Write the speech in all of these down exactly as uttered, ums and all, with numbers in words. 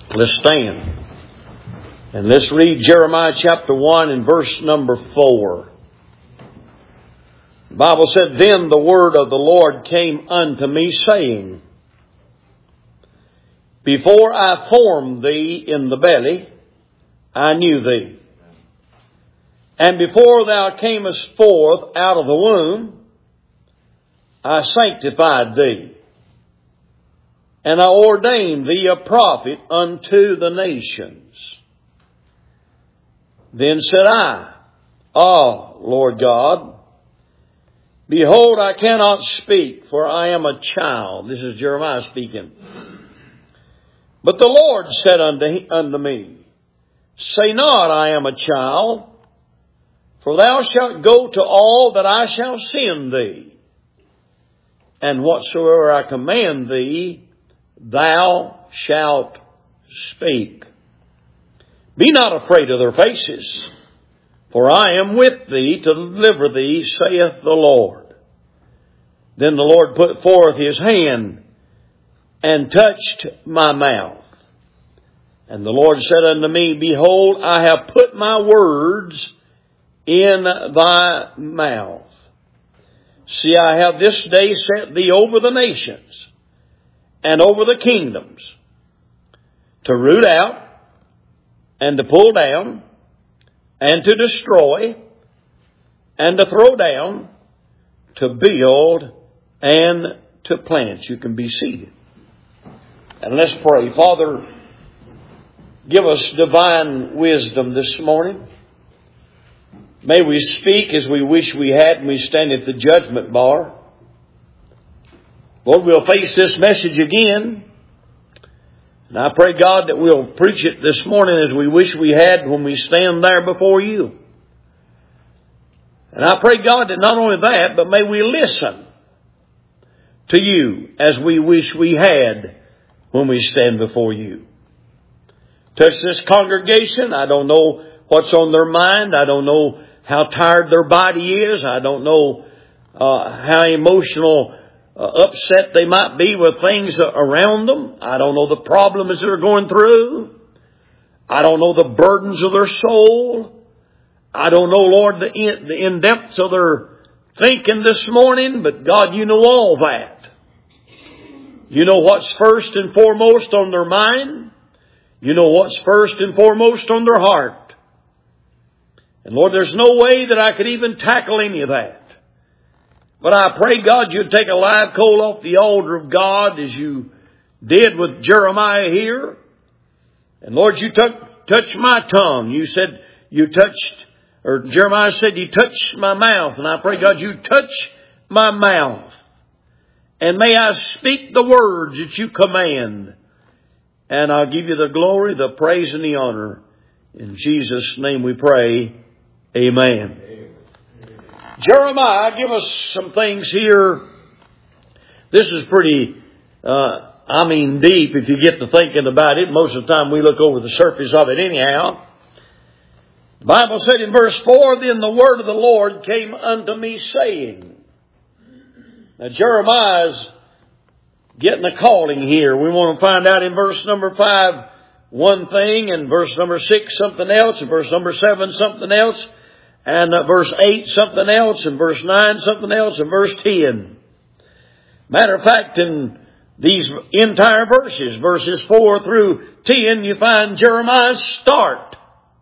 Let's stand. And let's read Jeremiah chapter one and verse number four. The Bible said, Then the word of the Lord came unto me, saying, Before I formed thee in the belly, I knew thee. And before thou camest forth out of the womb, I sanctified thee. And I ordained thee a prophet unto the nations. Then said I, Ah, Lord God, behold, I cannot speak, for I am a child. This is Jeremiah speaking. But the Lord said unto, unto me, Say not, I am a child, for thou shalt go to all that I shall send thee. And whatsoever I command thee, thou shalt speak. Be not afraid of their faces, for I am with thee to deliver thee, saith the Lord. Then the Lord put forth his hand and touched my mouth. And the Lord said unto me, Behold, I have put my words in thy mouth. See, I have this day set thee over the nations and over the kingdoms, to root out and to pull down and to destroy and to throw down, to build and to plant. You can be seated. And let's pray. Father, give us divine wisdom this morning. May we speak as we wish we had when we stand at the judgment bar. Lord, we'll face this message again. And I pray, God, that we'll preach it this morning as we wish we had when we stand there before you. And I pray, God, that not only that, but may we listen to you as we wish we had when we stand before you. Touch this congregation. I don't know what's on their mind. I don't know how tired their body is. I don't know uh, how emotional uh, upset they might be with things around them. I don't know the problems they're going through. I don't know the burdens of their soul. I don't know, Lord, the in, the in-depths of their thinking this morning. But God, you know all that. You know what's first and foremost on their mind. You know what's first and foremost on their heart. And Lord, there's no way that I could even tackle any of that. But I pray, God, you'd take a live coal off the altar of God as you did with Jeremiah here. And Lord, you took, touched my tongue. You said you touched, or Jeremiah said you touched my mouth. And I pray, God, you touch my mouth. And may I speak the words that you command. And I'll give you the glory, the praise, and the honor. In Jesus' name we pray. Amen. Amen. Jeremiah, give us some things here. This is pretty, uh, I mean, deep if you get to thinking about it. Most of the time we look over the surface of it anyhow. The Bible said in verse four, Then the word of the Lord came unto me, saying. Now Jeremiah's getting a calling here. We want to find out in verse number five one thing, and verse number six something else, and verse number seven something else, and uh, verse eight something else, and verse nine something else, and verse ten. Matter of fact, in these entire verses, verses four through ten, you find Jeremiah's start.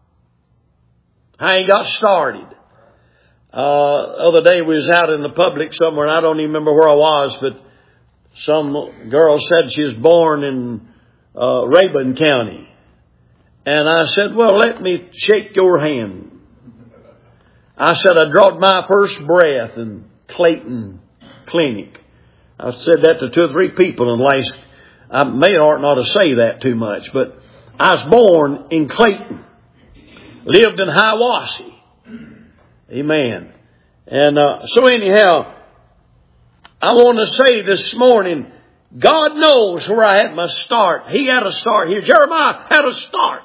How he got started. Uh, other day we was out in the public somewhere, and I don't even remember where I was, but some girl said she was born in uh, Rabun County. And I said, well, let me shake your hand. I said, I drawed my first breath in Clayton Clinic. I said that to two or three people in the last, I may or not to say that too much, but I was born in Clayton. Lived in Hiawassee. Amen. And uh, so anyhow, I want to say this morning, God knows where I had my start. He had a start here. Jeremiah had a start.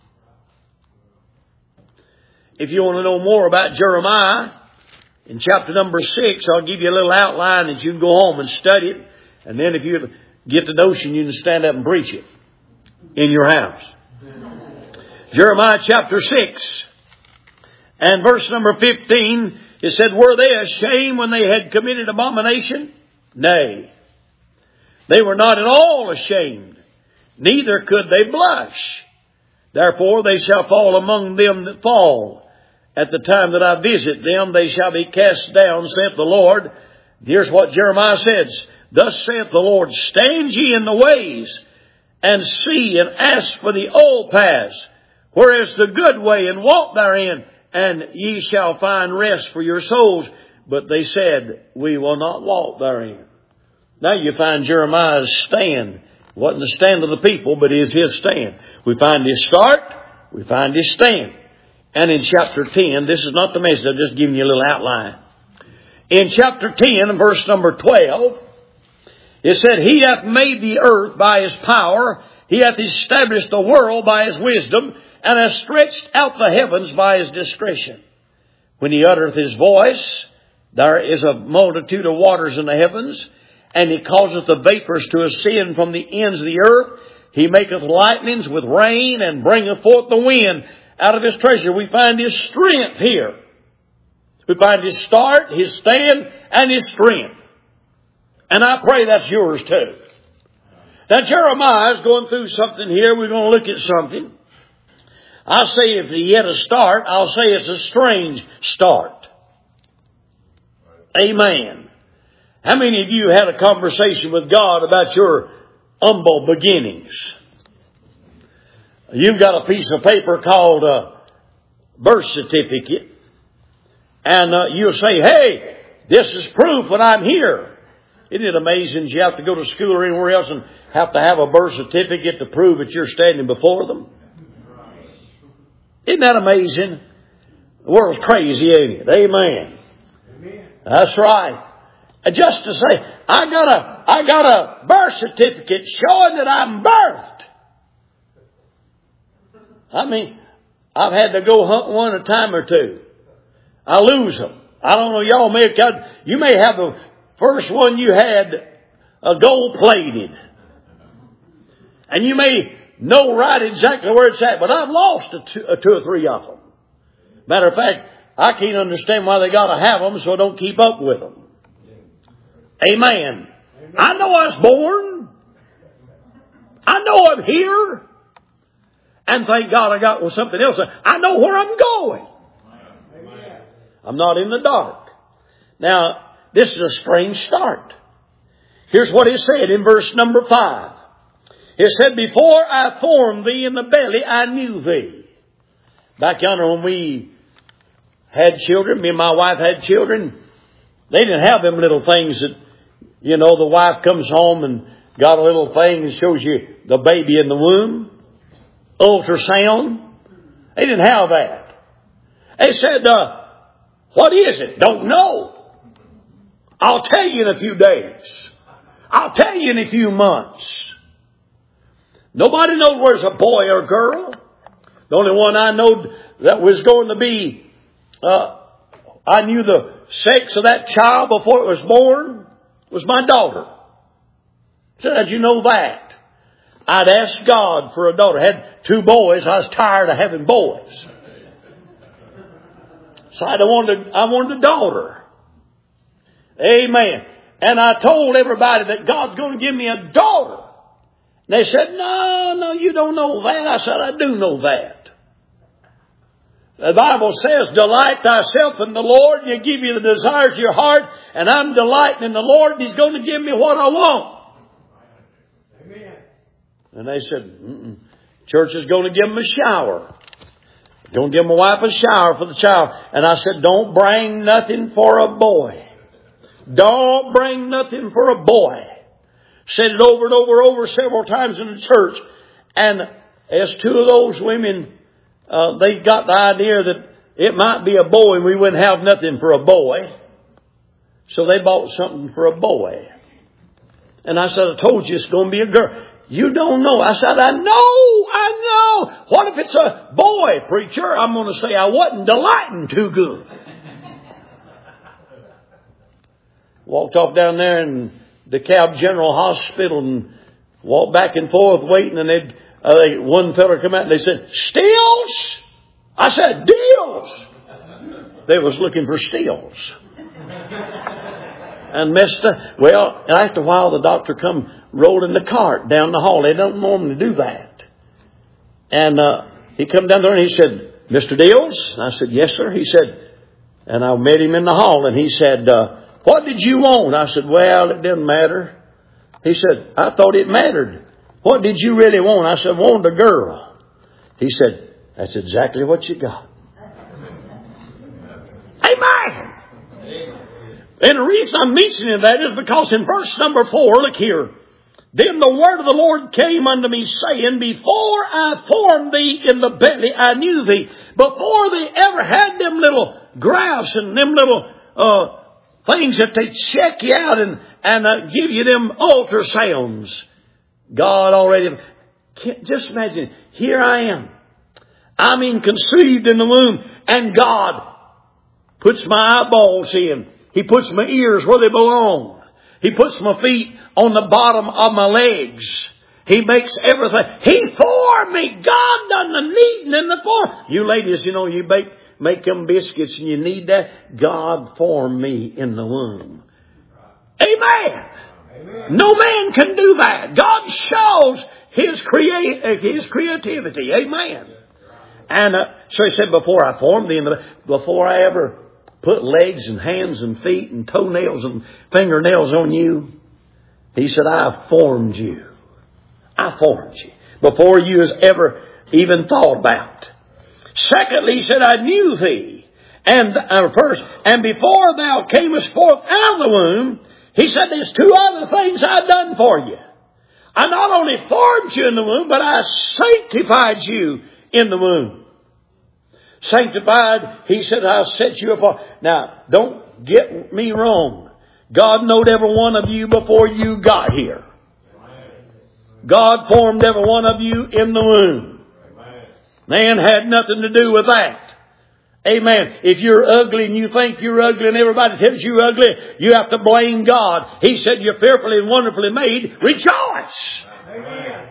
If you want to know more about Jeremiah, in chapter number six, I'll give you a little outline that you can go home and study it. And then if you get the notion, you can stand up and preach it. in your house. Jeremiah chapter six and verse number fifteen, it said, were they ashamed when they had committed abomination? Nay, they were not at all ashamed, neither could they blush. Therefore they shall fall among them that fall. At the time that I visit them, they shall be cast down, saith the Lord. Here's what Jeremiah says. Thus saith the Lord, stand ye in the ways, and see, and ask for the old paths, whereas the good way, and walk therein, and ye shall find rest for your souls. But they said, we will not walk therein. Now you find Jeremiah's stand. It wasn't the stand of the people, but is his stand. We find his start, we find his stand. And in chapter ten, this is not the message, I'm just giving you a little outline. In chapter ten, verse number twelve, it said, he hath made the earth by his power, he hath established the world by his wisdom, and hath stretched out the heavens by his discretion. When he uttereth his voice, there is a multitude of waters in the heavens, and he causeth the vapors to ascend from the ends of the earth. He maketh lightnings with rain, and bringeth forth the wind out of his treasure. We find his strength here. We find his start, his stand, and his strength. And I pray that's yours too. Now Jeremiah is going through something here. We're going to look at something. I'll say if he had a start, I'll say it's a strange start. Amen. How many of you had a conversation with God about your humble beginnings? You've got a piece of paper called a birth certificate. And uh, you'll say, hey, this is proof that I'm here. Isn't it amazing you have to go to school or anywhere else and have to have a birth certificate to prove that you're standing before them? Isn't that amazing? The world's crazy, ain't it? Amen. Amen. That's right. Just to say, I got a, I got a birth certificate showing that I'm birthed. I mean, I've had to go hunt one a time or two. I lose them. I don't know, y'all may have got, you may have the first one you had a gold plated. And you may know right exactly where it's at, but I've lost a two, a two or three of them. Matter of fact, I can't understand why they got to have them, so I don't keep up with them. Amen. Amen. I know I was born. I know I'm here. And thank God I got with something else. I know where I'm going. Amen. I'm not in the dark. Now, this is a strange start. Here's what it said in verse number five. It said, before I formed thee in the belly, I knew thee. Back yonder when we had children, me and my wife had children, they didn't have them little things that, you know, the wife comes home and got a little thing and shows you the baby in the womb. Ultrasound. They didn't have that. They said, uh, what is it? Don't know. I'll tell you in a few days. I'll tell you in a few months. Nobody knows whether it's a boy or a girl. The only one I know that was going to be, uh, I knew the sex of that child before it was born was my daughter. So how'd you know that? I'd asked God for a daughter. I had two boys. I was tired of having boys. So I wanted, I wanted a daughter. Amen. And I told everybody that God's going to give me a daughter. And they said, no, no, you don't know that. I said, I do know that. The Bible says, delight thyself in the Lord. He'll give you the desires of your heart. And I'm delighting in the Lord. And He's going to give me what I want. Amen. And they said, mm-mm. Church is going to give them a shower. Going to give my wife a shower for the child. And I said, don't bring nothing for a boy. Don't bring nothing for a boy. Said it over and over and over several times in the church. And as two of those women, uh, they got the idea that it might be a boy and we wouldn't have nothing for a boy. So they bought something for a boy. And I said, I told you it's going to be a girl. You don't know. I said, I know, I know. What if it's a boy, preacher? I'm going to say I wasn't delighting too good. Walked off down there in DeKalb General Hospital and walked back and forth waiting. And they'd I think one fella come out and they said, "Stills?" I said, "Deals." They was looking for stills. And messed up. Well, after a while the doctor come rolling the cart down the hall. They don't normally do that. And uh, he come down there and he said, "Mister Deals?" And I said, "Yes, sir." He said, and I met him in the hall and he said, uh, "What did you want?" I said, "Well, it didn't matter." He said, "I thought it mattered. What did you really want?" I said, "I wanted a girl." He said, "That's exactly what you got." Amen. And the reason I'm mentioning that is because in verse number four, look here. "Then the word of the Lord came unto me, saying, Before I formed thee in the belly, I knew thee." Before they ever had them little graphs and them little uh, things that they check you out and, and uh, give you them ultrasounds, God already... Just imagine, here I am. I'm in conceived in the womb, and God puts my eyeballs in. He puts my ears where they belong. He puts my feet on the bottom of my legs. He makes everything. He formed me. God done the kneading and the form. You ladies, you know, you make, make them biscuits and you need that. God formed me in the womb. Amen. Amen. No man can do that. God shows His create, His creativity. Amen. And uh, so He said, before I formed thee, in the, before I ever put legs and hands and feet and toenails and fingernails on you, He said, I formed you. I formed you. Before you was ever even thought about. Secondly, He said, I knew thee. And uh, first, and before thou camest forth out of the womb, He said, there's two other things I've done for you. I not only formed you in the womb, but I sanctified you in the womb. Sanctified, He said, I'll set you apart. Now, don't get me wrong. God knowed every one of you before you got here. God formed every one of you in the womb. Man had nothing to do with that. Amen. If you're ugly and you think you're ugly and everybody tells you ugly, you have to blame God. He said you're fearfully and wonderfully made. Rejoice. Amen.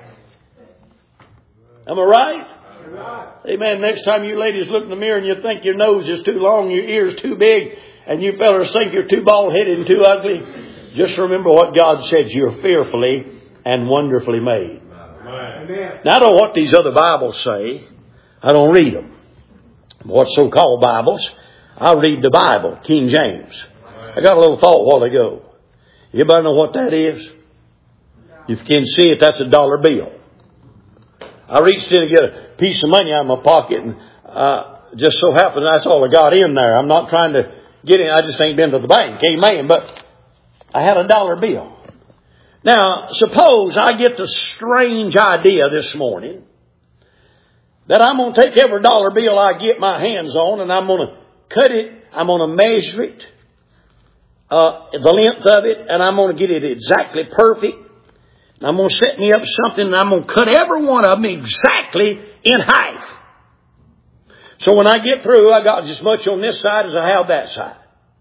Am I right? Amen. Next time you ladies look in the mirror and you think your nose is too long, your ears too big, and you fellas think you're too bald-headed and too ugly, just remember what God said. You're fearfully and wonderfully made. Amen. Now, I don't know what these other Bibles say. I don't read them. What so-called Bibles. I read the Bible, King James. I got a little thought a while ago. Anybody know what that is? If you can see it, that's a dollar bill. I reached in to get a piece of money out of my pocket, and uh, just so happened that's all I got in there. I'm not trying to get in. I just ain't been to the bank. Amen. But I had a dollar bill. Now, suppose I get the strange idea this morning that I'm going to take every dollar bill I get my hands on and I'm going to cut it, I'm going to measure it, uh, the length of it, and I'm going to get it exactly perfect. And I'm going to set me up something and I'm going to cut every one of them exactly in half. So when I get through, I got as much on this side as I have that side.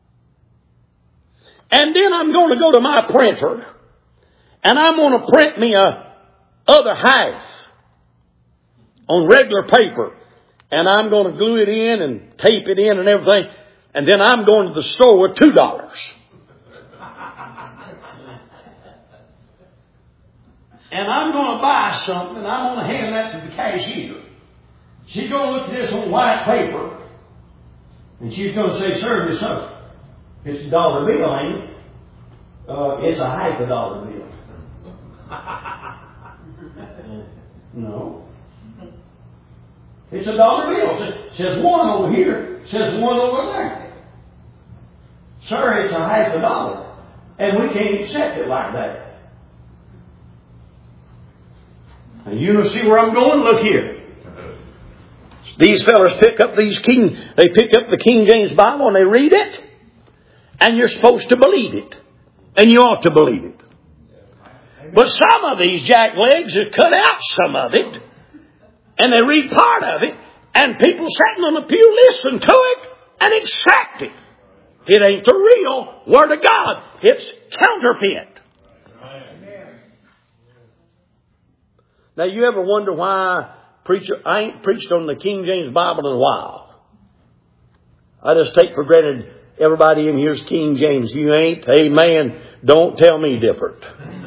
And then I'm going to go to my printer and I'm going to print me a other half on regular paper. And I'm going to glue it in and tape it in and everything. And then I'm going to the store with two dollars. And I'm going to buy something and I'm going to hand that to the cashier. She's going to look at this on white paper. And she's going to say, "Sir, Miss Huff, it's a dollar bill, ain't it?" Uh, it's a half a dollar bill. No. It's a dollar bill. It says one over here. It says one over there. Sir, it's a half a dollar. And we can't accept it like that. Now, you know, see where I'm going? Look here. These fellas pick up these King, they pick up the King James Bible and they read it. And you're supposed to believe it. And you ought to believe it. But some of these jacklegs have cut out some of it. And they read part of it. And people sitting on the pew listen to it and accept it. It ain't the real Word of God. It's counterfeit. Now, you ever wonder why preacher, I ain't preached on the King James Bible in a while? I just take for granted everybody in here's King James. You ain't? Amen. Don't tell me different.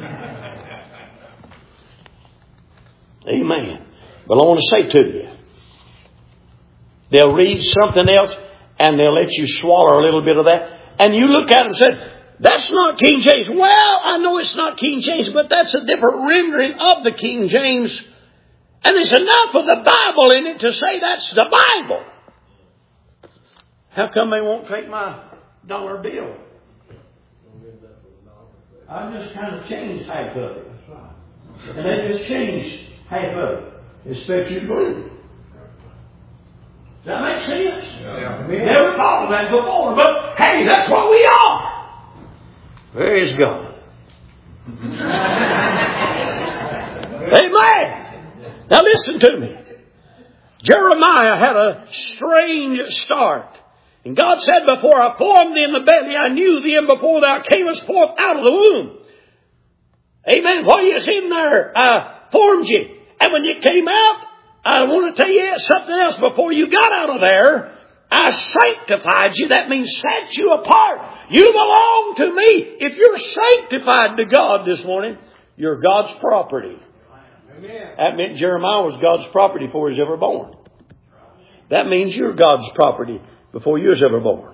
Amen. But I want to say to you, they'll read something else and they'll let you swallow a little bit of that. And you look at it and say, that's not King James. Well, I know it's not King James, but that's a different rendering of the King James. And there's enough of the Bible in it to say that's the Bible. How come they won't take my dollar bill? I just kind of changed half of it. And they just changed half of it. Especially blue. Does that make sense? Yeah. Never thought of that before, but hey, that's what we are. Praise God. Amen. Now listen to me. Jeremiah had a strange start. And God said, before I formed thee in the belly, I knew thee, and before thou camest forth out of the womb. Amen. While you was in there, I formed you. And when you came out, I want to tell you something else. Before you got out of there, I sanctified you. That means set you apart. You belong to me. If you're sanctified to God this morning, you're God's property. Amen. That meant Jeremiah was God's property before he was ever born. That means you're God's property before you was ever born.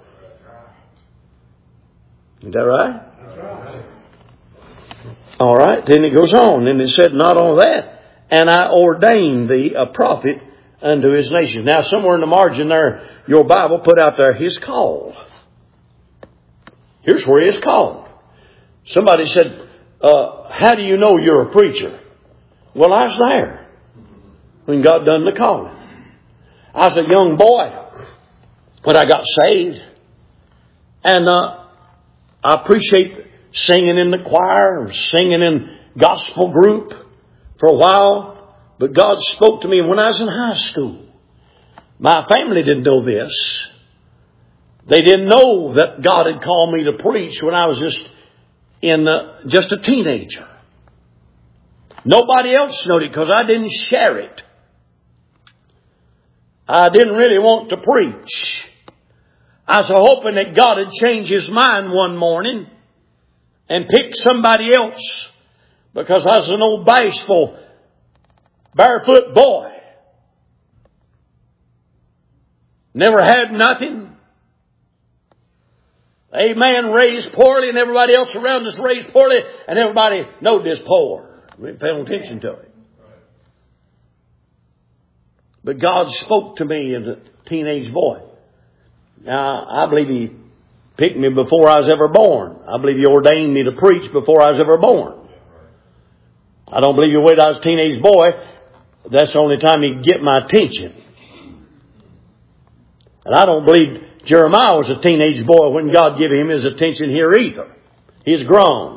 Is that right? That's right. All right. Then it goes on. And it said, not only that, and I ordained thee a prophet unto his nation. Now, somewhere in the margin there, your Bible put out there, his call. Here's where he is called. Somebody said, uh, how do you know you're a preacher? Well, I was there when God done the calling. I was a young boy when I got saved. And uh, I appreciate singing in the choir and singing in gospel group for a while. But God spoke to me when I was in high school. My family didn't know this. They didn't know that God had called me to preach when I was just in uh, just a teenager. Nobody else knew it because I didn't share it. I didn't really want to preach. I was hoping that God had changed his mind one morning and picked somebody else, because I was an old bashful barefoot boy. Never had nothing. Amen. Raised poorly, and everybody else around us raised poorly, and everybody knowed this poor. We didn't pay no attention to it. But God spoke to me as a teenage boy. Now, I believe he picked me before I was ever born. I believe he ordained me to preach before I was ever born. I don't believe he waited till I was a teenage boy. That's the only time he'd get my attention. And I don't believe Jeremiah was a teenage boy when God gave him his attention here either. He's grown.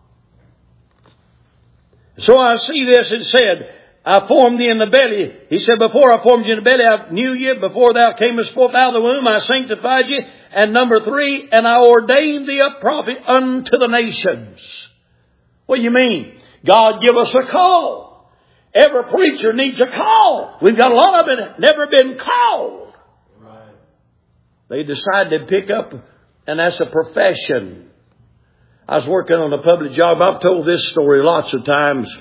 So I see this, it said, I formed thee in the belly. He said, before I formed you in the belly, I knew you. Before thou camest forth out of the womb, I sanctified you. And number three, and I ordained thee a prophet unto the nations. What do you mean? God give us a call. Every preacher needs a call. We've got a lot of it never been called. Right. They decided to pick up, and that's a profession. I was working on a public job. I've told this story lots of times.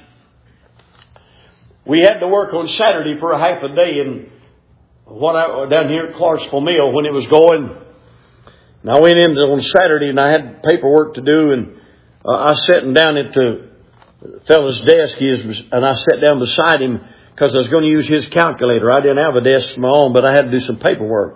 We had to work on Saturday for a half a day in what I, down here at Clarksville Mill when it was going. And I went in on Saturday and I had paperwork to do, and uh, I was sitting down at the fellow's desk, he is, and I sat down beside him because I was going to use his calculator. I didn't have a desk of my own, but I had to do some paperwork.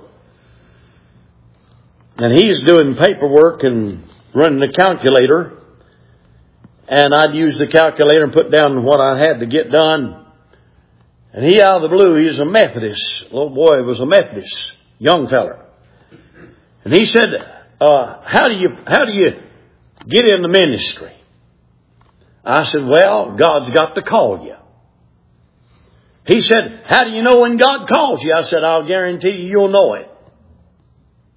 And he's doing paperwork and running the calculator, and I'd use the calculator and put down what I had to get done. And he, out of the blue, he was a Methodist. Little boy was a Methodist, young fella. And he said, uh, how do you, how do you get in the ministry? I said, well, God's got to call you. He said, how do you know when God calls you? I said, I'll guarantee you you'll know it.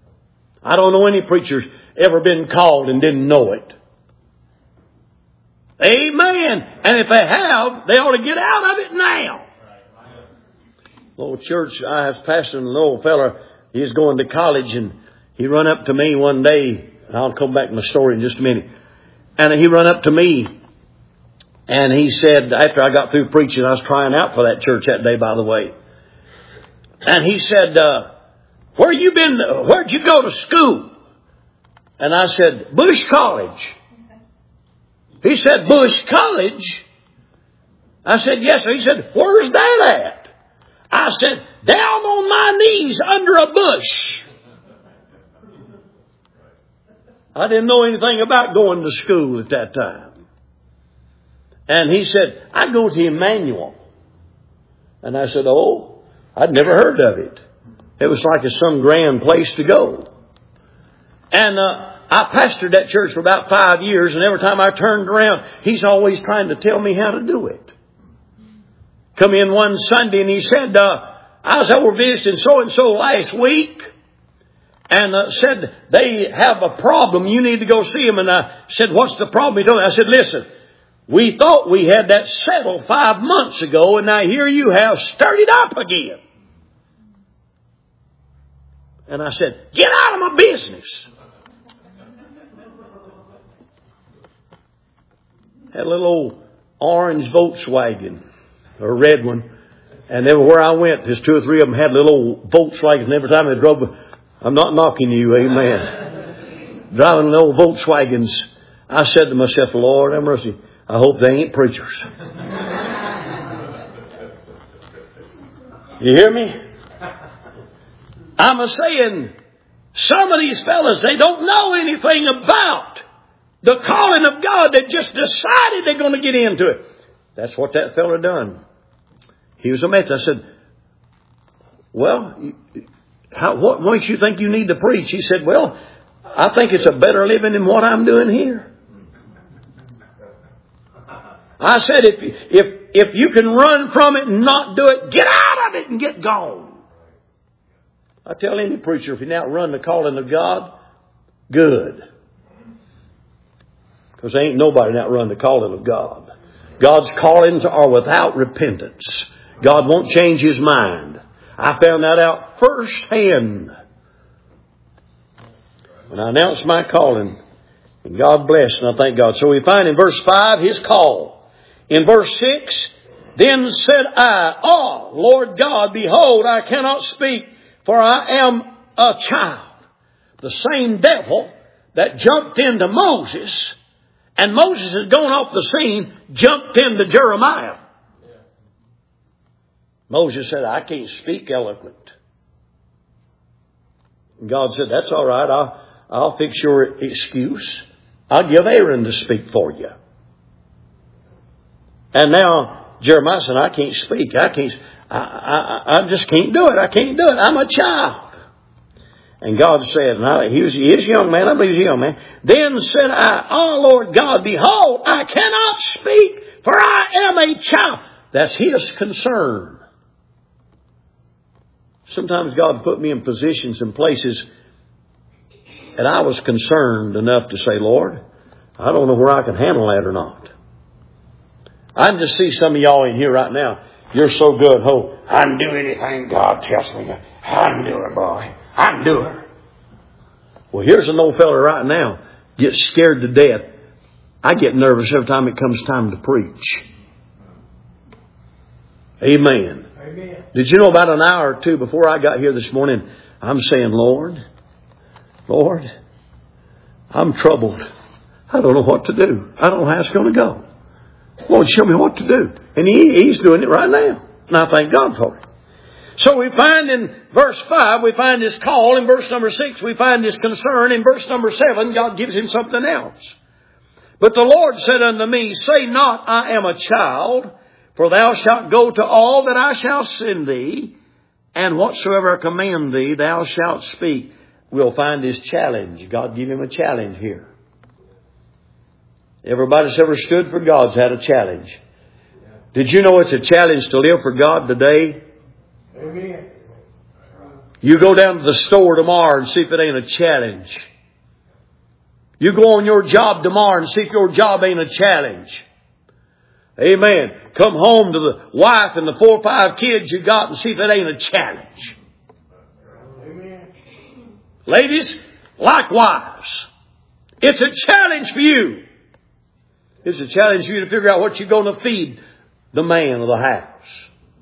I don't know any preachers ever been called and didn't know it. Amen. And if they have, they ought to get out of it now. Little church, I was pastoring an old fella. He was going to college, and he run up to me one day. And I'll come back to my story in just a minute. And he run up to me, and he said, after I got through preaching, I was trying out for that church that day, by the way. And he said, uh, where you been? Where'd you go to school? And I said, Bush College. He said, Bush College? I said, yes, sir. He said, where's that at? I said, down on my knees under a bush. I didn't know anything about going to school at that time. And he said, I go to Emmanuel. And I said, oh, I'd never heard of it. It was like a some grand place to go. And uh, I pastored that church for about five years, and every time I turned around, he's always trying to tell me how to do it. Come in one Sunday, and he said, uh, I was over visiting so-and-so last week, and uh, said, they have a problem. You need to go see them. And I said, what's the problem? He told me. I said, listen, we thought we had that settled five months ago, and now here you have stirred it up again. And I said, get out of my business. Had a little old orange Volkswagen, or red one. And everywhere I went, there's two or three of them had little old Volkswagens. And every time they drove, I'm not knocking you, amen. Driving little Volkswagens, I said to myself, Lord have mercy, I hope they ain't preachers. You hear me? I'm a saying, some of these fellas, they don't know anything about the calling of God. They just decided they're going to get into it. That's what that fella done. He was a Methodist. I said, well, how, what makes you think you need to preach? He said, well, I think it's a better living than what I'm doing here. I said, if, if, if you can run from it and not do it, get out of it and get gone. I tell any preacher, if you outrun the calling of God, good. Because there ain't nobody outrun the calling of God. God's callings are without repentance. God won't change His mind. I found that out firsthand when I announced my calling. And God blessed, and I thank God. So we find in verse five His call. In verse six, then said I, Ah, Lord God, behold, I cannot speak, for I am a child. The same devil that jumped into Moses, and Moses had gone off the scene, jumped into Jeremiah. Yeah. Moses said, I can't speak eloquent. And God said, that's all right. I'll, I'll fix your excuse. I'll give Aaron to speak for you. And now Jeremiah said, I can't speak. I can't. I, I, I just can't do it. I can't do it. I'm a child. And God said, and I, he, was, he is a young man. I believe he's a young man. Then said I, Oh Lord God, behold, I cannot speak, for I am a child. That's His concern. Sometimes God put me in positions and places, and I was concerned enough to say, Lord, I don't know where I can handle that or not. I can just see some of y'all in here right now. You're so good. Oh, I can do anything God tells me. I can do it, boy. I can do it. Well, here's an old fella right now. Gets scared to death. I get nervous every time it comes time to preach. Amen. Amen. Did you know about an hour or two before I got here this morning, I'm saying, Lord, Lord, I'm troubled. I don't know what to do. I don't know how it's going to go. Lord, show me what to do. And he, He's doing it right now. And I thank God for it. So we find in verse five, we find His call. In verse number six, we find His concern. In verse number seven, God gives Him something else. But the Lord said unto me, Say not, I am a child, for thou shalt go to all that I shall send thee, and whatsoever I command thee, thou shalt speak. We'll find His challenge. God gave Him a challenge here. Everybody that's ever stood for God's had a challenge. Did you know it's a challenge to live for God today? Amen. You go down to the store tomorrow and see if it ain't a challenge. You go on your job tomorrow and see if your job ain't a challenge. Amen. Come home to the wife and the four or five kids you got and see if it ain't a challenge. Amen. Ladies, likewise. It's a challenge for you. It's a challenge for you to figure out what you're going to feed the man of the house.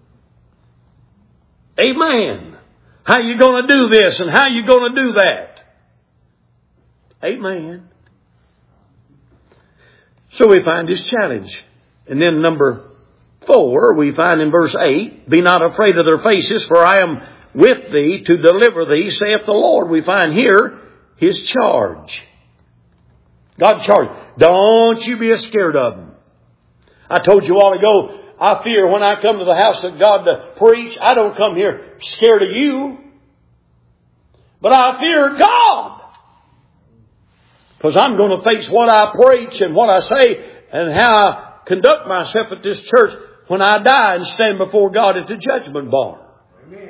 Amen. How you going to do this and how you going to do that. Amen. So we find this challenge. And then number four, we find in verse eight, be not afraid of their faces, for I am with thee to deliver thee, saith the Lord. We find here His charge. God's charge. Don't you be scared of them. I told you a while ago, I fear when I come to the house of God to preach, I don't come here scared of you. But I fear God. Because I'm going to face what I preach and what I say and how I conduct myself at this church when I die and stand before God at the judgment bar. Amen.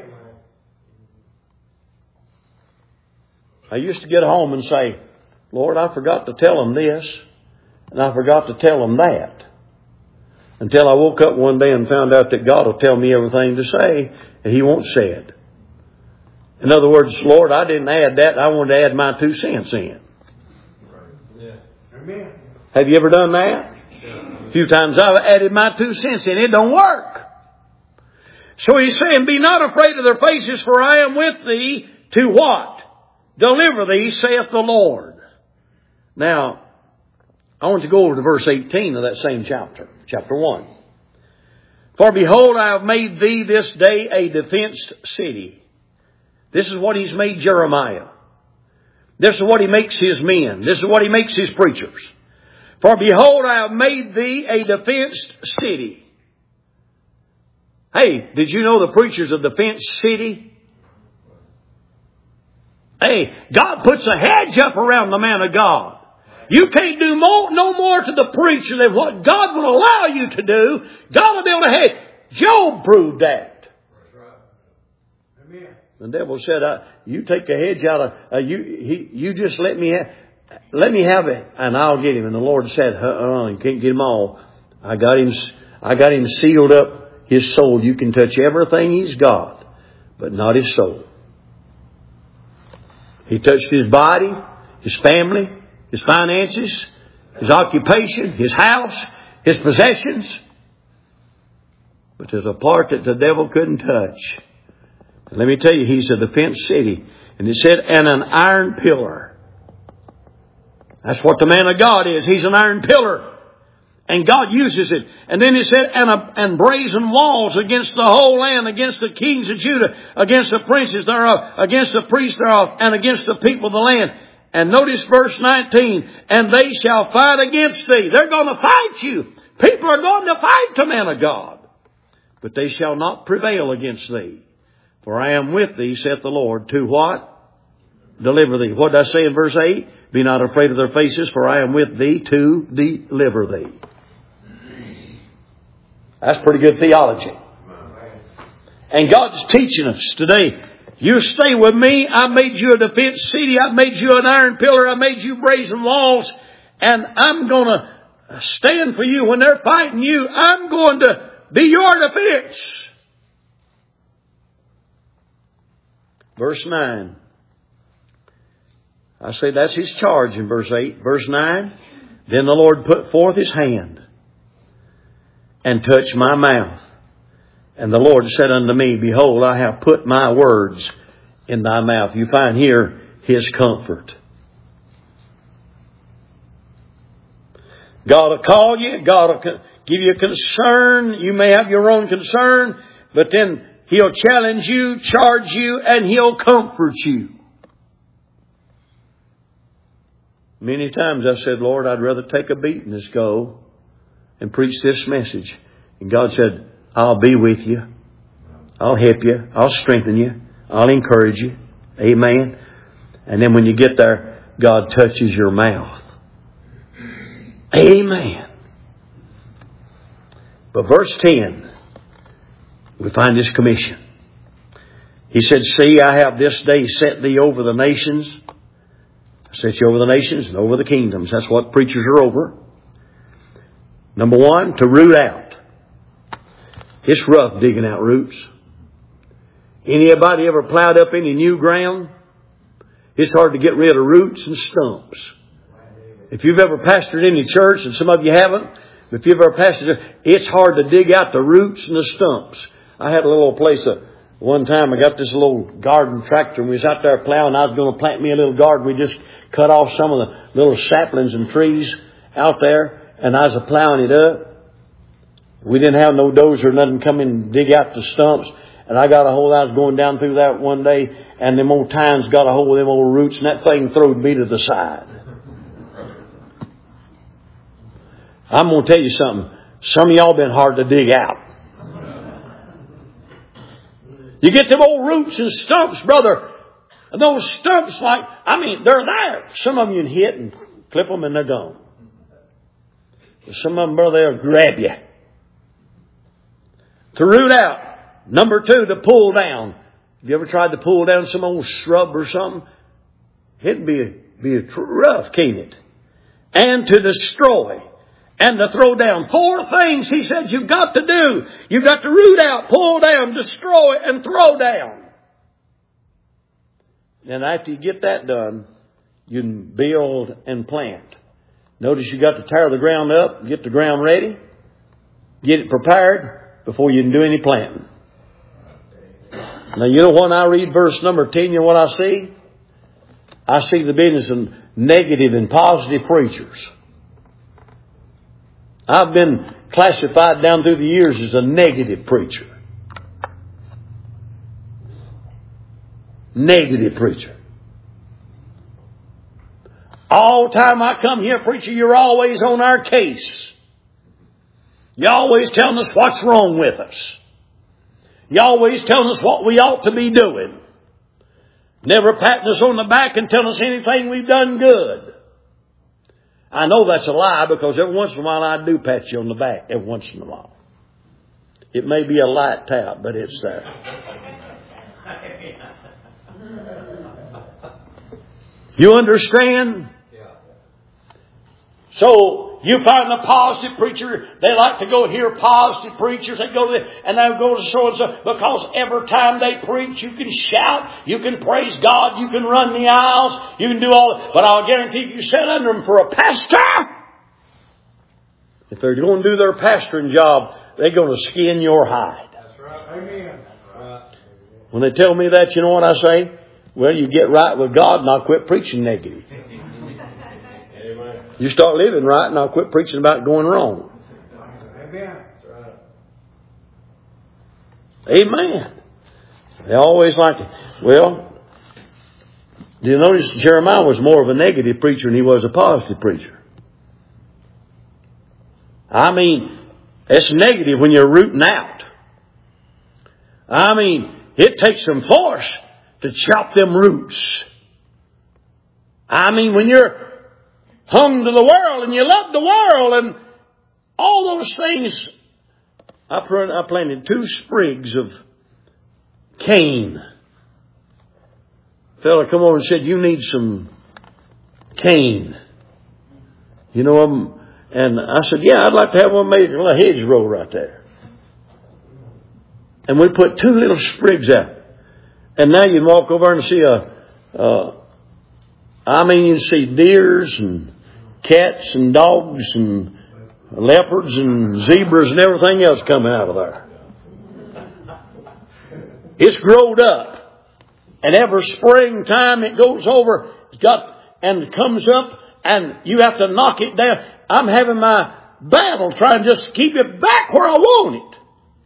I used to get home and say, Lord, I forgot to tell them this and I forgot to tell them that. Until I woke up one day and found out that God will tell me everything to say and He won't say it. In other words, Lord, I didn't add that. I wanted to add my two cents in. Yeah. Amen. Have you ever done that? A few times I've added my two cents in. It don't work. So He's saying, be not afraid of their faces, for I am with thee to what? Deliver thee, saith the Lord. Now, I want to go over to verse eighteen of that same chapter, chapter one. For behold, I have made thee this day a defenced city. This is what He's made Jeremiah. This is what He makes His men. This is what He makes His preachers. For behold, I have made thee a defenced city. Hey, did you know the preachers of defenced city? Hey, God puts a hedge up around the man of God. You can't do more, no more to the preacher than what God will allow you to do. God will build a hedge. Job proved that. That's right. Amen. The devil said, uh, "You take a hedge out of uh, you. He, you just let me have, let me have it, and I'll get him." And the Lord said, "Uh, you can't get him all. I got him. I got him sealed up. His soul. You can touch everything he's got, but not his soul." He touched his body, his family, his finances, his occupation, his house, his possessions. But there's a part that the devil couldn't touch. And let me tell you, he's a defense city. And it said, and an iron pillar. That's what the man of God is. He's an iron pillar. And God uses it. And then it said, and, a, and brazen walls against the whole land, against the kings of Judah, against the princes thereof, against the priests thereof, and against the people of the land. And notice verse nineteen, and they shall fight against thee. They're going to fight you. People are going to fight the man of God. But they shall not prevail against thee. For I am with thee, saith the Lord, to what? Deliver thee. What did I say in verse eight? Be not afraid of their faces, for I am with thee to deliver thee. That's pretty good theology. And God's teaching us today. You stay with me. I made you a defense city. I made you an iron pillar. I made you brazen walls. And I'm going to stand for you when they're fighting you. I'm going to be your defense. Verse nine. I say that's His charge in verse eight. Verse nine. Then the Lord put forth His hand and touched my mouth. And the Lord said unto me, behold, I have put my words in thy mouth. You find here His comfort. God will call you. God will give you a concern. You may have your own concern. But then He'll challenge you, charge you, and He'll comfort you. Many times I said, Lord, I'd rather take a beating than go and preach this message. And God said, I'll be with you. I'll help you. I'll strengthen you. I'll encourage you. Amen. And then when you get there, God touches your mouth. Amen. But verse ten, we find this commission. He said, see, I have this day set thee over the nations. I set you over the nations and over the kingdoms. That's what preachers are over. Number one, to root out. It's rough digging out roots. Anybody ever plowed up any new ground? It's hard to get rid of roots and stumps. If you've ever pastored any church, and some of you haven't, if you've ever pastored, it's hard to dig out the roots and the stumps. I had a little place, uh, one time I got this little garden tractor and we was out there plowing. I was going to plant me a little garden. We just cut off some of the little saplings and trees out there, and I was plowing it up. We didn't have no dozer or nothing come in and dig out the stumps. And I got a hold, I was going down through that one day, and them old tines got a hold of them old roots, and that thing throwed me to the side. I'm going to tell you something. Some of y'all been hard to dig out. You get them old roots and stumps, brother. And those stumps, like, I mean, they're there. Some of them you can hit and clip them and they're gone. But some of them, brother, they'll grab you. To root out. Number two, to pull down. Have you ever tried to pull down some old shrub or something? It'd be, be rough, can't it? And to destroy. And to throw down. Four things he said you've got to do. You've got to root out, pull down, destroy, and throw down. And after you get that done, you can build and plant. Notice you got to tear the ground up, get the ground ready, get it prepared before you can do any planting. Now, you know when I read verse number ten, you know what I see? I see the business of negative and positive preachers. I've been classified down through the years as a negative preacher. Negative preacher. All the time I come here, preacher, you're always on our case. You're always telling us what's wrong with us. You're always telling us what we ought to be doing. Never patting us on the back and telling us anything we've done good. I know that's a lie, because every once in a while I do pat you on the back, every once in a while. It may be a light tap, but it's there. You understand? So, you find a positive preacher, they like to go hear positive preachers, they go to, and they'll go to so and so, because every time they preach, you can shout, you can praise God, you can run the aisles, you can do all, but I'll guarantee you sit under them for a pastor. If they're going to do their pastoring job, they're going to skin your hide. That's right. Amen. That's right. When they tell me that, you know what I say? Well, you get right with God and I'll quit preaching negative. You start living right and I'll quit preaching about going wrong. Amen. Amen. They always like it. Well, do you notice Jeremiah was more of a negative preacher than he was a positive preacher? I mean, it's negative when you're rooting out. I mean, it takes some force to chop them roots. I mean, when you're hung to the world and you love the world and all those things. I planted two sprigs of cane. A fella come over and said, you need some cane. You know, um, and I said, yeah, I'd like to have one made in a hedgerow right there. And we put two little sprigs out. And now you can walk over and see a, uh, I mean, you can see deers and cats and dogs and leopards and zebras and everything else coming out of there. It's growed up. And every springtime it goes over, it's got, and comes up, and you have to knock it down. I'm having my battle trying to just keep it back where I want it.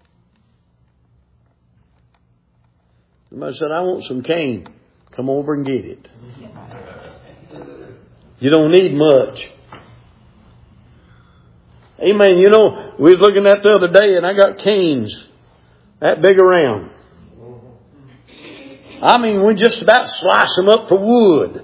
Somebody said, I want some cane. Come over and get it. You don't need much. Amen. You know, we was looking at the other day and I got canes that big around. I mean, we just about slice them up for wood.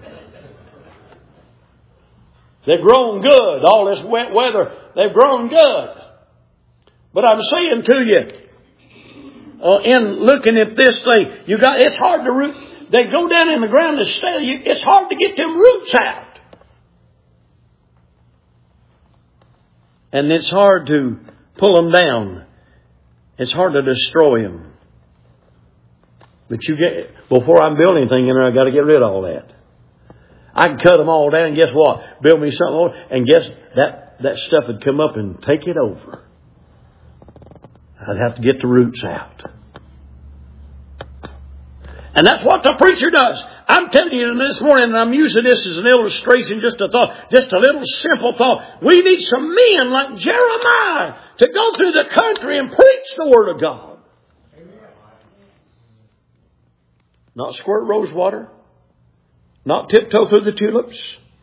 They've grown good. All this wet weather, they've grown good. But I'm saying to you, uh, in looking at this thing, you got, it's hard to root. They go down in the ground and stay. It's hard to get them roots out. And it's hard to pull them down. It's hard to destroy them. But you get, before I build anything in there, I got to get rid of all that. I can cut them all down, and guess what? Build me something more, and guess that, that stuff would come up and take it over. I'd have to get the roots out. And that's what the preacher does. I'm telling you this morning, and I'm using this as an illustration, just a thought, just a little simple thought. We need some men like Jeremiah to go through the country and preach the Word of God. Not squirt rose water. Not tiptoe through the tulips.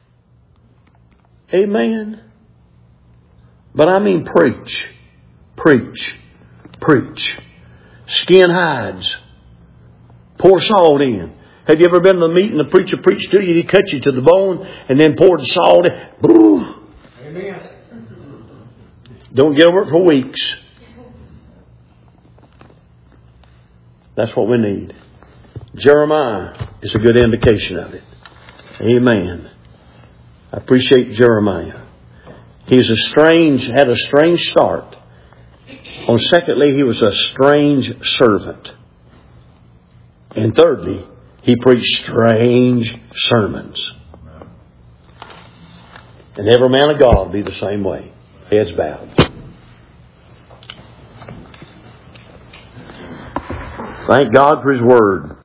Amen. But I mean preach. Preach. Preach. Skin hides. Pour salt in. Have you ever been to a meeting, the preacher preached to you, he cut you to the bone, and then poured salt in? Amen. Don't get over it for weeks. That's what we need. Jeremiah is a good indication of it. Amen. I appreciate Jeremiah. He's a strange, had a strange start. And secondly, he was a strange servant. And thirdly, he preached strange sermons. And every man of God will be the same way. Heads bowed. Thank God for His Word.